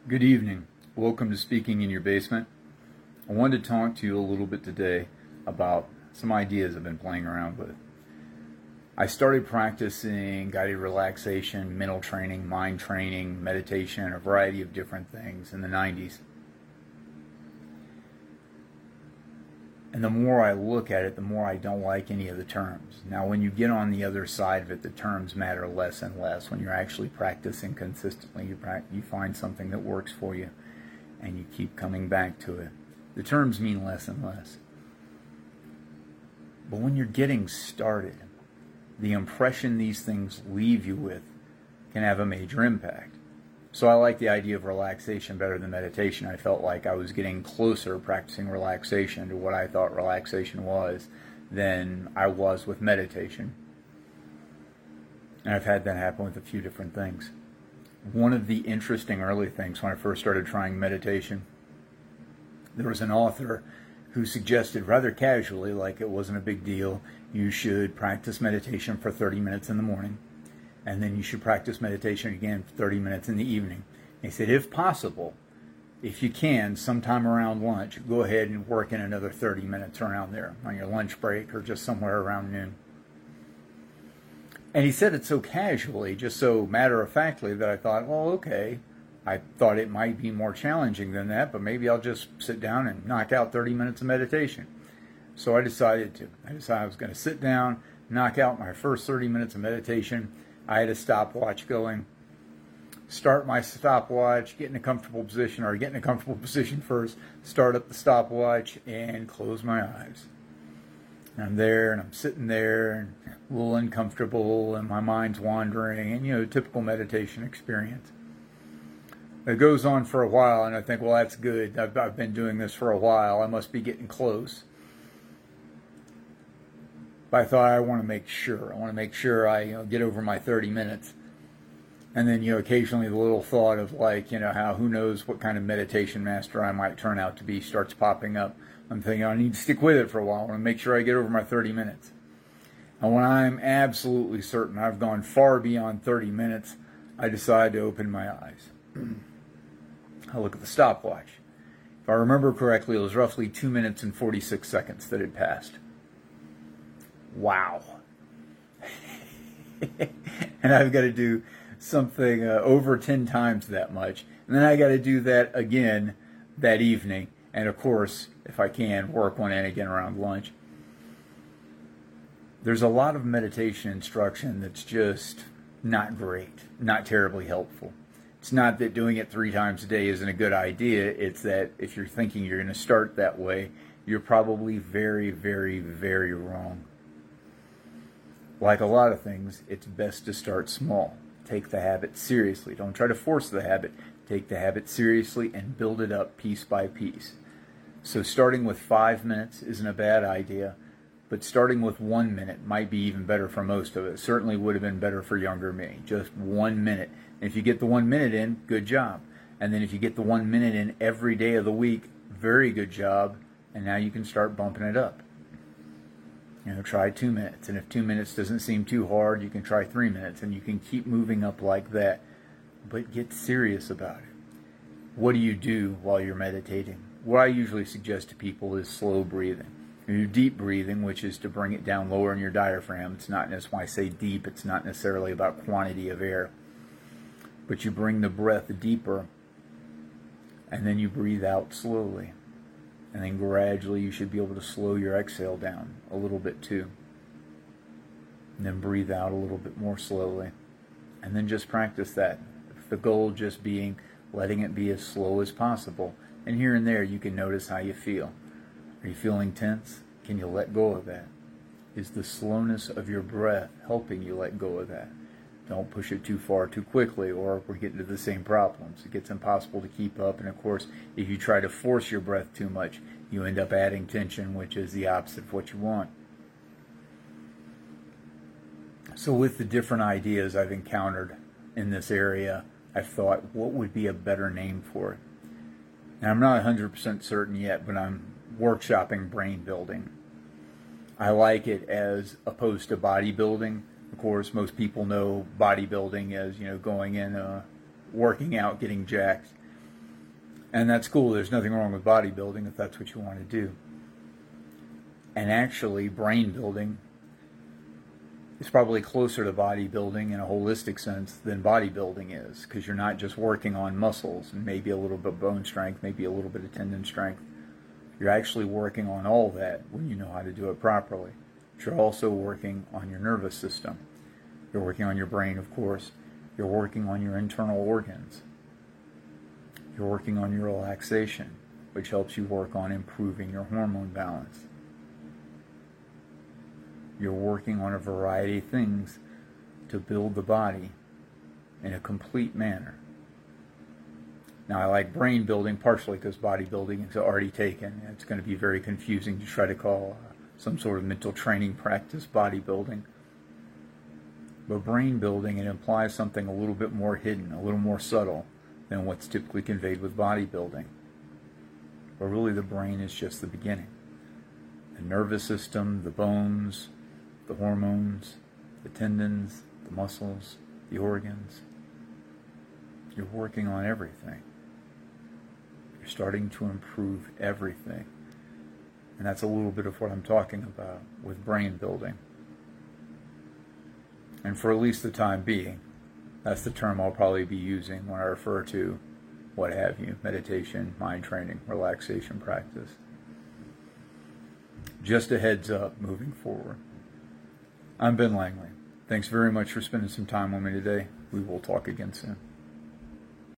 Good evening. Welcome to Speaking in Your Basement. I wanted to talk to you a little bit today about some ideas I've been playing around with. I started practicing guided relaxation, mental training, mind training, meditation, a variety of different things in the 90s. And the more I look at it, the more I don't like any of the terms. Now, when you get on the other side of it, the terms matter less and less. When you're actually practicing consistently, you find something that works for you, and you keep coming back to it. The terms mean less and less. But when you're getting started, the impression these things leave you with can have a major impact. So I like the idea of relaxation better than meditation. I felt like I was getting closer practicing relaxation to what I thought relaxation was than I was with meditation. And I've had that happen with a few different things. One of the interesting early things when I first started trying meditation, there was an author who suggested rather casually, like it wasn't a big deal, you should practice meditation for 30 minutes in the morning. And then you should practice meditation again for 30 minutes in the evening. He said, if possible, if you can, sometime around lunch, go ahead and work in another 30 minutes around there on your lunch break or just somewhere around noon. And he said it so casually, just so matter-of-factly, that I thought, well, okay. I thought it might be more challenging than that, but maybe I'll just sit down and knock out 30 minutes of meditation. So I decided I was going to sit down, knock out my first 30 minutes of meditation. I had a stopwatch going. Start my stopwatch, get in a comfortable position first, start up the stopwatch, and close my eyes. And I'm there, and I'm sitting there, and a little uncomfortable, and my mind's wandering, and, typical meditation experience. It goes on for a while, and I think, well, that's good. I've been doing this for a while. I must be getting close. But I thought I want to make sure. I want to make sure I get over my 30 minutes. And then, occasionally the little thought of how who knows what kind of meditation master I might turn out to be starts popping up. I'm thinking I need to stick with it for a while. I want to make sure I get over my 30 minutes. And when I'm absolutely certain I've gone far beyond 30 minutes, I decide to open my eyes. I look at the stopwatch. If I remember correctly, it was roughly 2 minutes and 46 seconds that had passed. Wow. And I've got to do something over 10 times that much. And then I got to do that again that evening. And of course, if I can, work one in again around lunch. There's a lot of meditation instruction that's just not great, not terribly helpful. It's not that doing it 3 times a day isn't a good idea. It's that if you're thinking you're going to start that way, you're probably very, very, very wrong. Like a lot of things, it's best to start small. Take the habit seriously. Don't try to force the habit. Take the habit seriously and build it up piece by piece. So starting with 5 minutes isn't a bad idea, but starting with 1 minute might be even better for most of us. Certainly would have been better for younger me. Just 1 minute. And if you get the 1 minute in, good job. And then if you get the 1 minute in every day of the week, very good job. And now you can start bumping it up. Try 2 minutes. And if 2 minutes doesn't seem too hard, you can try 3 minutes. And you can keep moving up like that. But get serious about it. What do you do while you're meditating? What I usually suggest to people is slow breathing. You do deep breathing, which is to bring it down lower in your diaphragm. It's not necessarily, when I say deep, it's not necessarily about quantity of air. But you bring the breath deeper. And then you breathe out slowly. And then gradually you should be able to slow your exhale down a little bit too. And then breathe out a little bit more slowly. And then just practice that. The goal just being letting it be as slow as possible. And here and there you can notice how you feel. Are you feeling tense? Can you let go of that? Is the slowness of your breath helping you let go of that? Don't push it too far too quickly, or we're getting to the same problems. It gets impossible to keep up, and of course, if you try to force your breath too much, you end up adding tension, which is the opposite of what you want. So with the different ideas I've encountered in this area, I've thought, what would be a better name for it? And I'm not 100% certain yet, but I'm workshopping brain building. I like it as opposed to bodybuilding. Of course, most people know bodybuilding as, going in, working out, getting jacked. And that's cool. There's nothing wrong with bodybuilding if that's what you want to do. And actually, brain building is probably closer to bodybuilding in a holistic sense than bodybuilding is, because you're not just working on muscles and maybe a little bit of bone strength, maybe a little bit of tendon strength. You're actually working on all that when you know how to do it properly. But you're also working on your nervous system. You're working on your brain, of course. You're working on your internal organs. You're working on your relaxation, which helps you work on improving your hormone balance. You're working on a variety of things to build the body in a complete manner. Now, I like brain building partially because bodybuilding is already taken. It's going to be very confusing to try to call some sort of mental training practice bodybuilding. But brain building, it implies something a little bit more hidden, a little more subtle than what's typically conveyed with bodybuilding. But really, the brain is just the beginning. The nervous system, the bones, the hormones, the tendons, the muscles, the organs. You're working on everything. You're starting to improve everything. And that's a little bit of what I'm talking about with brain building. And for at least the time being, that's the term I'll probably be using when I refer to what have you, meditation, mind training, relaxation practice. Just a heads up moving forward. I'm Ben Langley. Thanks very much for spending some time with me today. We will talk again soon.